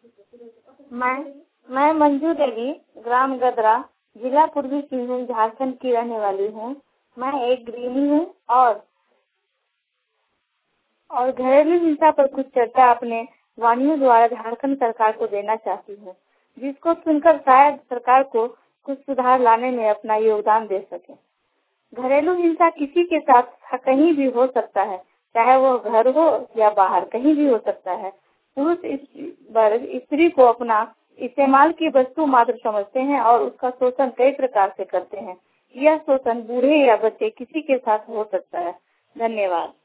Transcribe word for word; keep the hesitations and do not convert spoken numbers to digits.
मैं मैं मंजू देवी, ग्राम गदरा, जिला पूर्वी सिंहभूम, झारखंड की रहने वाली हूँ। मैं एक गृहिणी हूँ और और घरेलू हिंसा पर कुछ चर्चा अपने वाणियों द्वारा झारखंड सरकार को देना चाहती हूँ, जिसको सुनकर शायद सरकार को कुछ सुधार लाने में अपना योगदान दे सके। घरेलू हिंसा किसी के साथ कहीं भी हो सकता है, चाहे वो घर हो या बाहर, कहीं भी हो सकता है। पुरुष वर्ग स्त्री को अपना इस्तेमाल की वस्तु मात्र समझते हैं और उसका शोषण कई प्रकार से करते हैं। यह शोषण बूढ़े या बच्चे किसी के साथ हो सकता है। धन्यवाद।